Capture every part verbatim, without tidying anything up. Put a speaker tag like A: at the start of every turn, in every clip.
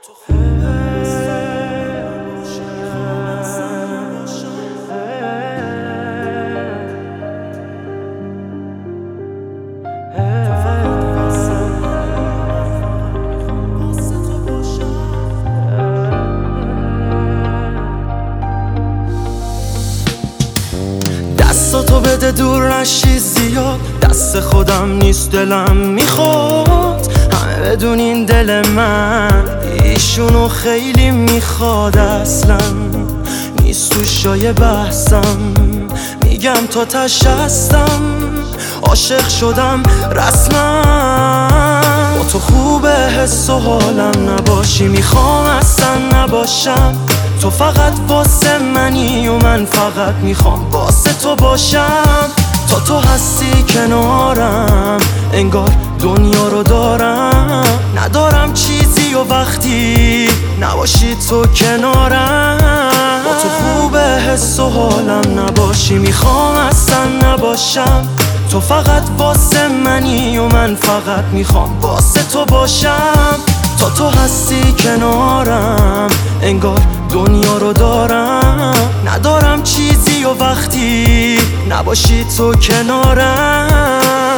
A: دستاتو بده دور نشی زیاد، دست خودم نیست دلم میخواد همه بدونین دل من ایشونو خیلی میخواد. اصلا نیست تو شای بحثم، میگم تا تش هستم، عاشق شدم رسما. با تو خوبه حس و حالم نباشی، میخوام اصلا نباشم. تو فقط واسه منی و من فقط میخوام واسه تو باشم. تا تو هستی کنارم انگار دنیا رو دارم، ندارم چیزی و وقتی نباشی تو کنارم. با تو خوبه حس و حالم نباشی، میخوام اصلا نباشم. تو فقط واسه منی و من فقط میخوام واسه تو باشم. تا تو هستی کنارم انگار دنیا رو دارم، ندارم چیزی و وقتی نباشی تو کنارم.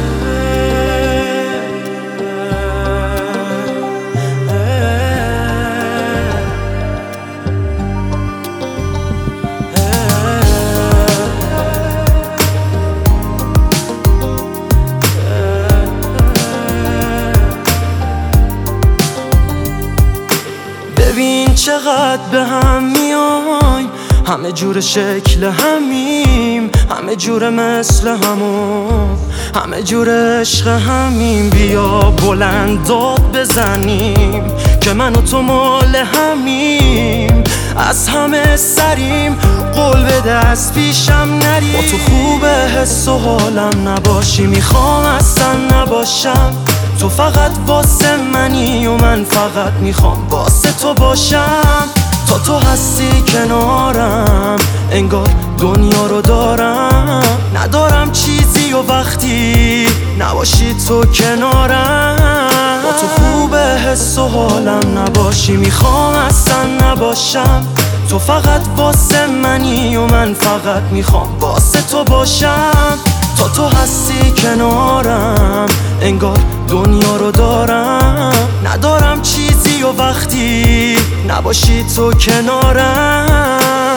A: ببین چقدر به هم میایم، همه جور شکل همیم، همه جور مثل همون، همه جور عشق همیم. بیا بلند داد بزنیم که من و تو مال همیم، از همه سریم، قول بده از پیشم نری. با تو خوبه حس و حالم نباشی، میخوام اصلا نباشم. تو فقط واسه منی و من فقط میخوام واسه تو باشم. تا تو هستی کنارم انگار دنیا رو دارم، ندارم چیزی و وقتی نباشی تو کنارم. با تو خوبه حس و حالم نباشی، میخوام اصلا نباشم. تو فقط واسه منی و من فقط میخوام واسه تو باشم. تا تو هستی کنارم انگار دنیا رو دارم، ندارم چیزی و وقتی نباشی تو کنارم.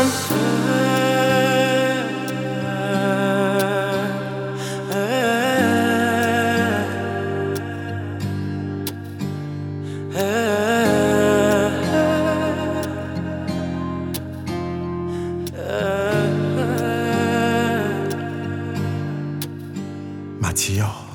B: متیا